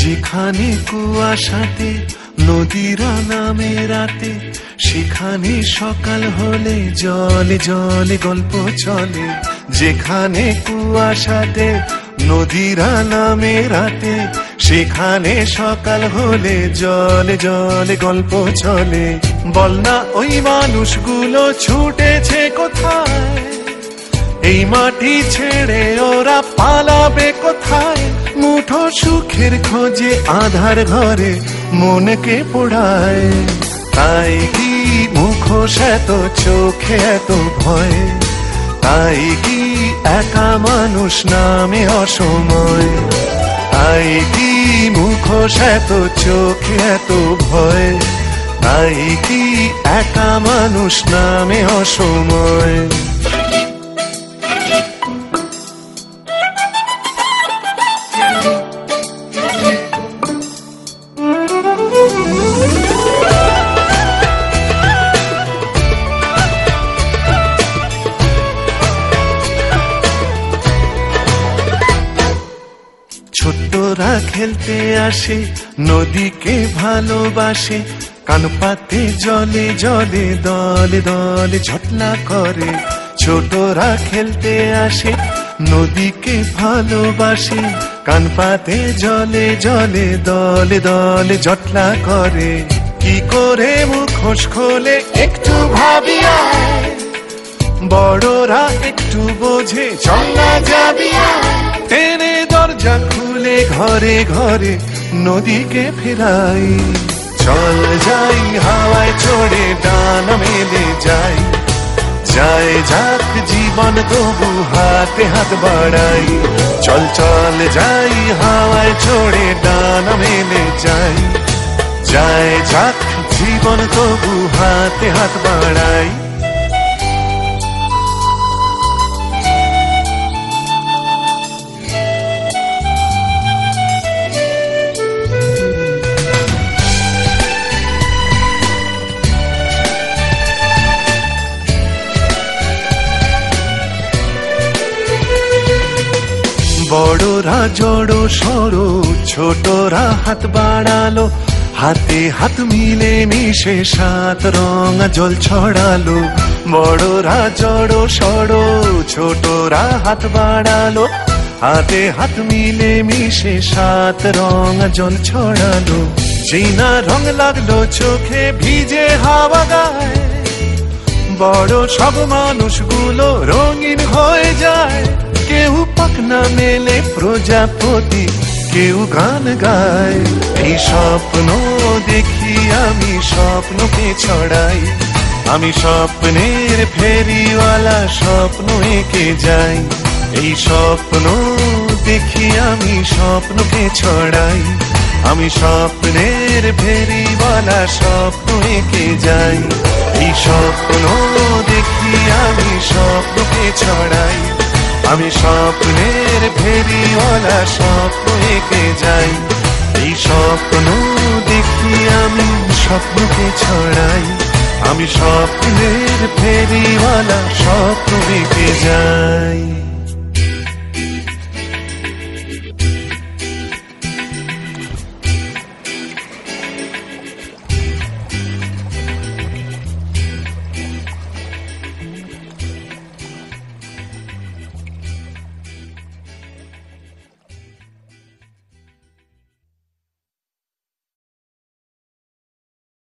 যেখানে কুয়াশাতে নদীরা নামে রাতে, সেখানে সকাল হলে জলে জলে গল্প চলে। যেখানে কুয়াশাতে নদীরা নামে রাতে, সেখানে সকাল হলে জলে জলে গল্প চলে। বল না ওই মানুষগুলো ছুটেছে কোথায়, এই মাটি ছেড়ে ওরা পালাবে কোথায়? মুঠো সুখের খোঁজে আধার ঘরে মনকে পোড়ায়। তাই কি মুখোশ এত, চোখে এত ভয়? তাই কি একা মানুষ নামে অসময়? তাই কি মুখোশ এত, চোখে এত ভয়? তাই কি একা মানুষ নামে অসময়? ছোট্টরা খেলতে আসে, নদীকে ভালোবাসে, কান পাতে জলে জলে দলে দলে ঝটলা করে। ছোটরা খেলতে আসে, নদীকে ভালোবাসে, কান পাতে জলে জলে দলে দলে জটলা করে। কি করে মুখোশ খোলে একটু ভাবিয়া, বড়রা একটু বোঝে চল না যাবি। টেনে দরজা খুলে ঘরে ঘরে নদীকে ফেরাই। চল যাই হাওয়ায় চড়ে ডান মেলে যাই, যায় যাক জীবন তবু হাতে হাত বাড়াই। চল চল যাই হাওয়ায় চড়ে ডান মেলে যাই, যায় যাক জীবন তবু হাতে হাত বাড়াই। বড়রা জড়ো সড়ো, ছোটরা হাত বাড়ালো, হাতে হাত মিলে মিশে সাত রঙা জল ছড়ালো। বড়রা জড়ো সড়ো, ছোটরা হাত বাড়ালো, হাতে হাত মিলে মিশে সাত রঙা জল ছড়ালো। চেনা রং লাগলো চোখে ভিজে হাওয়া গায়, বড় সব মানুষগুলো রঙিন হয়ে যায়। কেউ পাখনা মেলে প্রজাপতি, কেউ গান গায়। এই স্বপ্ন দেখি আমি স্বপ্নকে ছড়াই, আমি স্বপ্নের ফেরিওয়ালা স্বপ্ন এঁকে যাই। এই স্বপ্ন দেখি আমি স্বপ্নকে ছড়াই, আমি স্বপ্নের ফেরিওয়ালা স্বপ্ন এঁকে যাই। এই স্বপ্ন দেখি আমি স্বপ্নকে ছড়াই, আমি স্বপ্নের ফেরিওয়ালা স্বপ্ন এঁকে যাই। এই স্বপ্ন দেখি আমি স্বপ্নকে ছড়াই, আমি স্বপ্নের ফেরিওয়ালা স্বপ্ন এঁকে যাই।